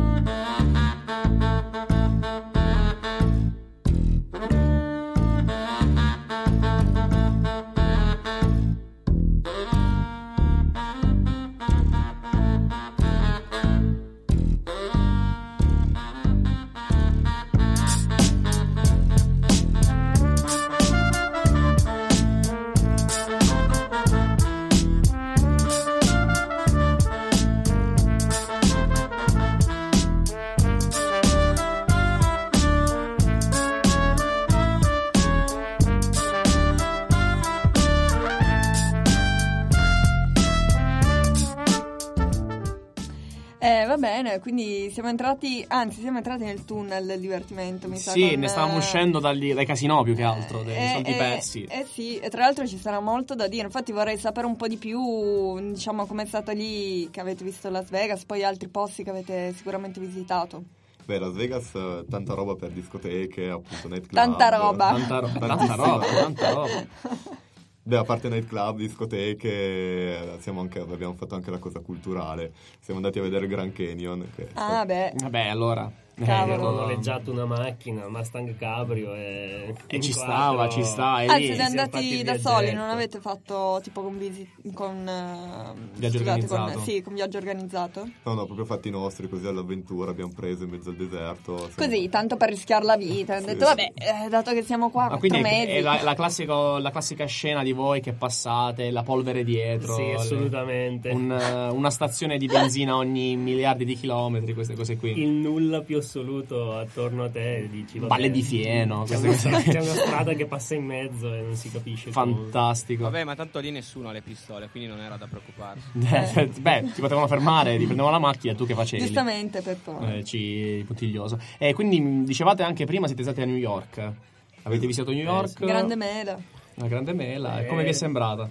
Eh, va bene, quindi siamo entrati, anzi siamo entrati nel tunnel del divertimento, mi sa. Sì, con, ne stavamo eh, uscendo dagli- dai casinò più che altro, dei eh, soldi eh, persi. Eh sì, e tra l'altro ci sarà molto da dire, infatti vorrei sapere un po' di più, diciamo, com'è stato lì, che avete visto Las Vegas, poi altri posti che avete sicuramente visitato. Beh, Las Vegas, eh, tanta roba per discoteche, appunto nightclub. Tanta roba. Tanta, ro- tanta Tantissima roba, tanta roba. Beh, a parte nightclub, discoteche, siamo anche, abbiamo fatto anche la cosa culturale. Siamo andati a vedere Grand Canyon. Che è Ah, stato- beh. Vabbè, allora. Cavolo. Ho Eh, noleggiato una macchina, Mustang Cabrio e, E ci in stava, quattro- ci sta. E Ah, lì siete siamo andati fatti il da soli, viaggetto. non avete fatto tipo con visi- con eh, Viaggio scusate, organizzato. con, sì, con viaggio organizzato? No, no, proprio fatti nostri, così all'avventura, abbiamo preso in mezzo al deserto. Siamo- Così, tanto per rischiare la vita. Hanno Sì, detto, sì. vabbè, eh, dato che siamo qua, Ma quattro quindi è, mesi. è la, la, classico- la classica scena di voi che passate, la polvere dietro. Sì, le- assolutamente. un, eh, una stazione di benzina ogni miliardi di chilometri, queste cose qui. Il nulla più assoluto attorno a te, dici, vabbè, Balle di fieno, c'è queste una, cose. c'è una strada che passa in mezzo e non si capisce cosa. Fantastico. Vabbè, ma tanto lì nessuno ha le pistole, quindi non era da preoccuparsi. Eh, Beh, ti potevano fermare, ti prendevano la macchina, tu che facevi? Giustamente, per favore. Eh, ci puntiglioso. E quindi mh, dicevate anche prima siete stati a New York. Avete visitato New York? Grande mela. Una grande mela. E Eh. come vi è sembrata?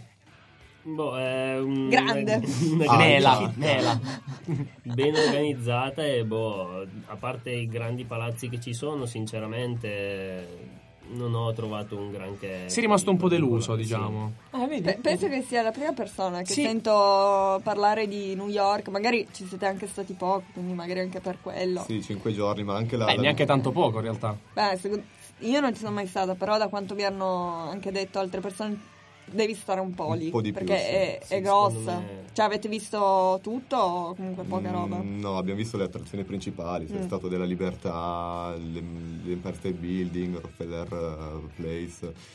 Boh, è un, Grande. una Ah, mela, città mela. ben organizzata e boh, a parte i grandi palazzi che ci sono, sinceramente non ho trovato un granché. Sei rimasto un po' deluso, Sì. diciamo. Ah, Pe- penso che sia la prima persona che Sì. sento parlare di New York. Magari ci siete anche stati poco, quindi magari anche per quello. Sì, cinque giorni, ma anche la... Beh, la- neanche tanto poco in realtà. Beh, secondo- io non ci sono mai stata, però da quanto mi hanno anche detto altre persone, devi stare un po' lì. Un po' di più, perché sì. è, Sì, è grossa. secondo me- Cioè, avete visto tutto o comunque poca Mm, roba? No, abbiamo visto le attrazioni principali, c'è Mm. stato della Libertà, l'Em- l'Empire State Building, Rockefeller eh, Place.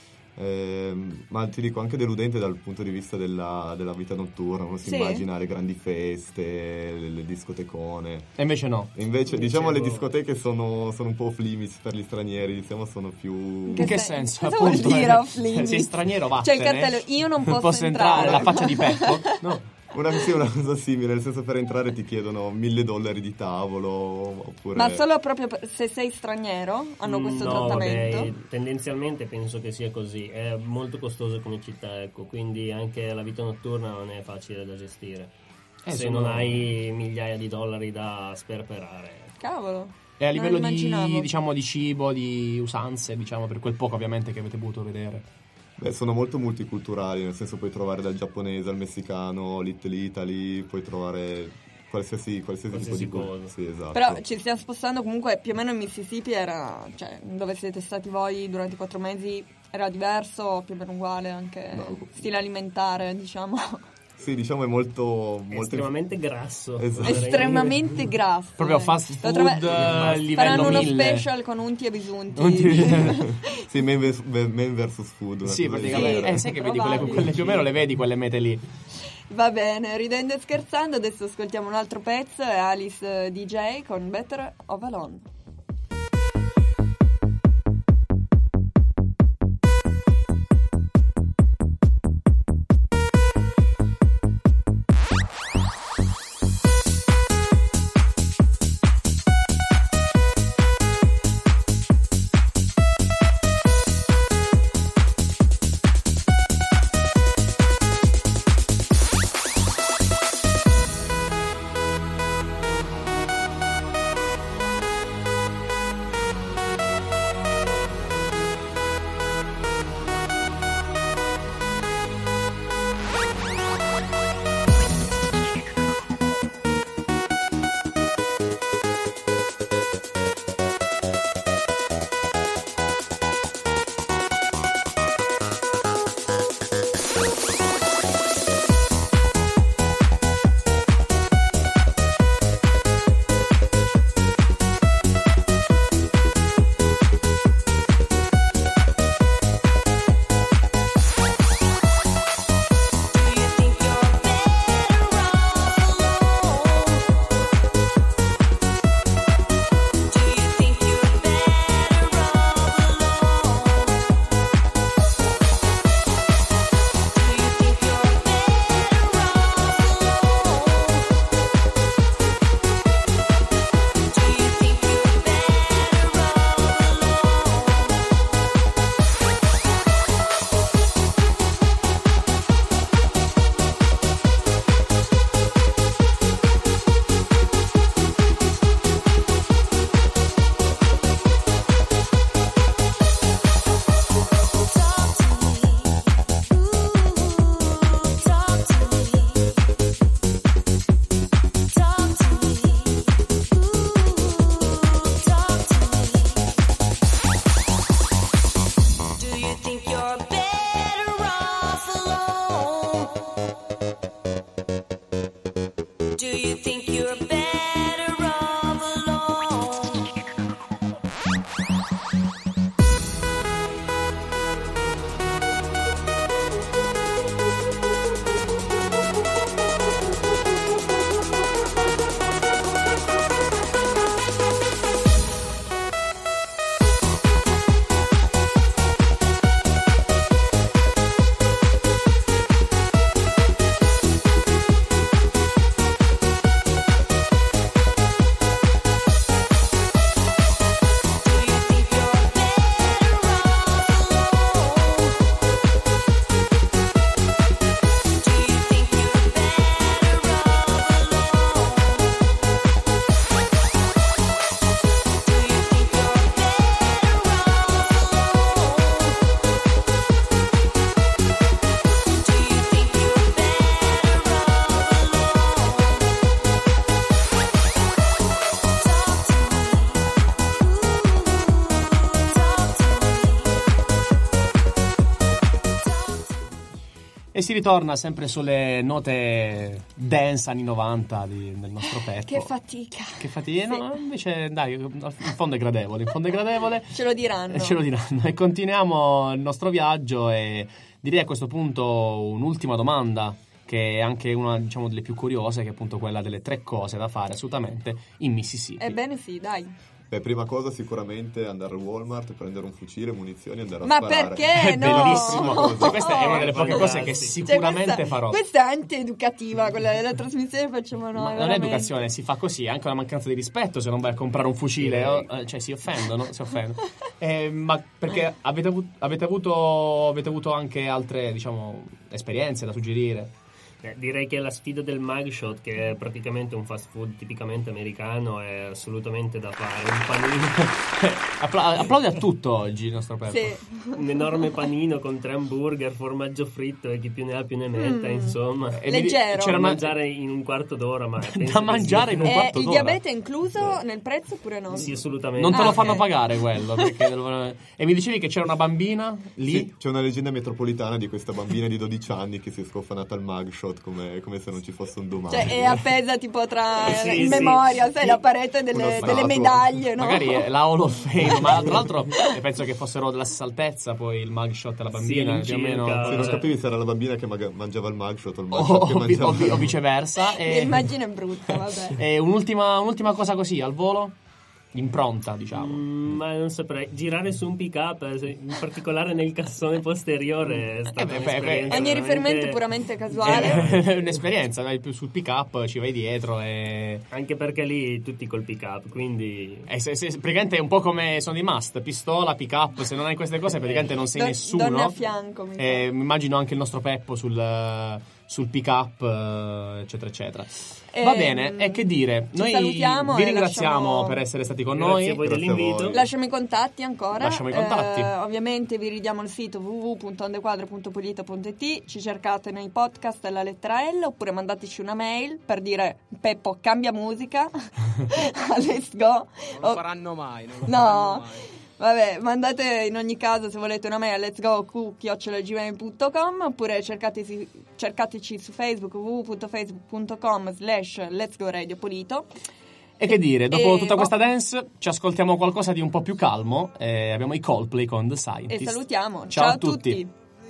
Ehm, ma ti dico anche deludente dal punto di vista della, della vita notturna, uno si Sì. immagina le grandi feste, le, le discotecone. E invece no. E invece diciamo le Dicevo- discoteche sono, sono un po' off limits per gli stranieri, diciamo sono più... In che sen- senso? cosa vuol Appunto, dire eh, off limits? sei straniero, C'è il vattene. cartello, io non posso entrare. La faccia di Peppo? No. Una, sì, una cosa simile, nel senso per entrare ti chiedono mille dollari di tavolo oppure... Ma solo proprio per- se sei straniero hanno questo no, trattamento? vabbè, tendenzialmente penso che sia così. È molto costoso come città, ecco, quindi anche la vita notturna non è facile da gestire. Eh, se sono- non hai migliaia di dollari da sperperare. Cavolo. E a Non livello di, immaginavo. diciamo, di cibo, di usanze, diciamo, per quel poco ovviamente che avete potuto vedere. Beh, sono molto multiculturali, nel senso puoi trovare dal giapponese al messicano, Little Italy, puoi trovare qualsiasi, qualsiasi, Qualsiasi tipo di cosa. cosa. Sì, esatto. Però ci stiamo spostando comunque più o meno in Mississippi era, cioè dove siete stati voi durante i quattro mesi era diverso, più o meno uguale anche No. stile alimentare, diciamo. Sì, diciamo è molto... È molto estremamente grasso. Esatto. oserei Estremamente grasso. Proprio eh. fast Lo food, trova- eh, livello Faranno uno mille. special con unti e bisunti. Unti- sì, man, vers- man versus food. una Sì, cosa del praticamente. genere. Eh, sai che vedi quelle, Probabile. quelle più o meno le vedi quelle mete lì. Va bene, ridendo e scherzando, adesso ascoltiamo un altro pezzo, è Alice eh, D J con Better of Alone. Better you're better off alone? Do you think you're better off alone? E si ritorna sempre sulle note dance anni novanta di- del nostro Peppo. Che fatica. Che fatica. Sì. No, invece dai, in fondo è gradevole, in fondo è gradevole. Ce lo diranno. E ce lo diranno. E continuiamo il nostro viaggio e direi a questo punto un'ultima domanda, che è anche una, diciamo, delle più curiose, che è appunto quella delle tre cose da fare assolutamente in Mississippi. Ebbene sì, dai. Beh, prima cosa sicuramente andare al Walmart, prendere un fucile, munizioni e andare a Ma sparare. perché È no? bellissimo. Cioè, questa è una delle poche cose che Cioè, sicuramente questa, farò. Questa è antieducativa, quella della trasmissione che facciamo noi. Ma non è veramente. educazione, si fa così, è anche una mancanza di rispetto se non vai a comprare un fucile, oh, eh, cioè si offendono, si offendono. Eh, ma perché avete avuto, avete avuto avete avuto anche altre, diciamo, esperienze da suggerire? Eh, direi che la sfida del mugshot, che è praticamente un fast food tipicamente americano, è assolutamente da fare. Un panino, Appla- applaudi a tutto oggi il nostro Peppo. Sì. un enorme panino con tre hamburger, formaggio fritto e chi più ne ha più ne metta, Mm. insomma. E mi- Leggero. c'era Da una- mangiare in un quarto d'ora, ma penso da che mangiare sia- in un Eh, quarto il d'ora. diabete è incluso nel prezzo oppure no? Sì, assolutamente. Non te lo Ah, fanno ok. pagare quello perché devono- E mi dicevi che c'era una bambina lì. Sì, c'è una leggenda metropolitana di questa bambina di dodici anni che si è scofanata al mugshot come, come se non ci fosse un domani. Cioè è appesa tipo tra Sì, in sì. memoria, sai, Sì. la parete Una delle, statua. delle medaglie, no? Magari è la Hall of Fame, ma tra l'altro eh, penso che fossero della stessa altezza poi il mugshot e la bambina, Sì, più o meno. all'incirca. Se non Cioè, capivi se era la bambina che maga- mangiava il mugshot o il o, mugshot che o vi- mangiava o vi- o viceversa. E, L'immagine è brutta, vabbè. e un'ultima, un'ultima cosa così al volo, impronta, diciamo. Mm, ma non saprei. Girare su un pick up, in particolare nel cassone posteriore, è stata Eh beh, beh, un'esperienza Ogni veramente- riferimento è puramente casuale. È un'esperienza, vai più sul pick up, ci vai dietro e. Anche perché lì tutti col pick up, quindi e se, se- praticamente è un po' come sono i must, pistola, pick up, se non hai queste cose praticamente non sei Do- nessuno. donne a fianco, mi E mi immagino anche il nostro Peppo sul, sul pick up, eh, eccetera, eccetera. Va Ehm, bene, e che dire? ci Noi salutiamo vi e ringraziamo lasciamo- per essere stati con Grazie noi. a voi Grazie a dell'invito. voi. Lasciamo i contatti ancora. Lasciamo i contatti. Eh, ovviamente vi ridiamo il sito w w w punto ondequadre punto polito punto it, ci cercate nei podcast alla lettera L oppure mandateci una mail per dire Peppo cambia musica. Let's go. Non lo Oh, faranno mai. Non lo no. faranno mai. Vabbè, mandate in ogni caso se volete una mail a let's go chiocciola gmail punto com oppure cercateci, cercateci su Facebook w w w punto facebook punto com slash let's go radio polito. E che dire, dopo E- tutta questa oh. dance ci ascoltiamo qualcosa di un po' più calmo. Eh, abbiamo i Coldplay con The E Scientist. salutiamo. Ciao, a tutti.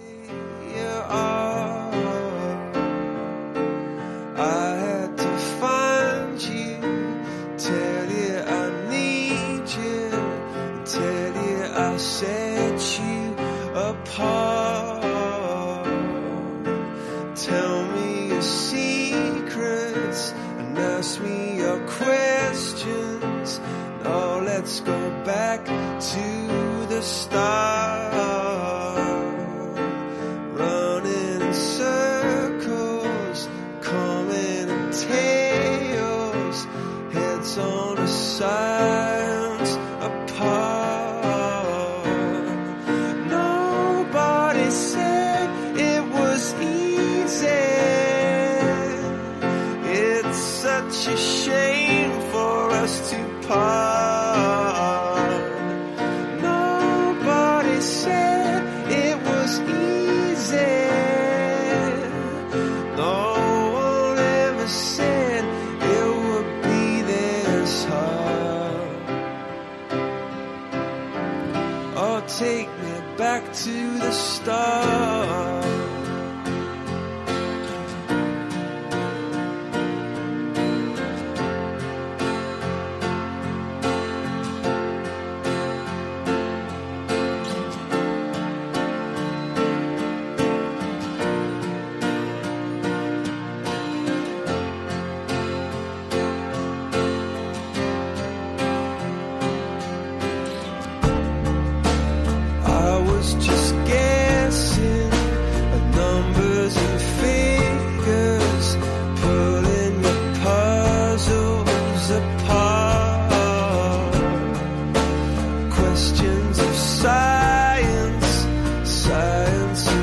I had to find you, tell you I need you, tell you I set you apart. Tell me your secrets and ask me your questions. Now let's go back to the start. Running in circles, coming in tails, heads on a science apart. Nobody said it was easy. It's such a shame for us to part. Nobody said this easy. No one ever said it would be this hard. Oh, take me back to the start. I was just guessing at numbers and figures, pulling your puzzles apart. Questions of science, science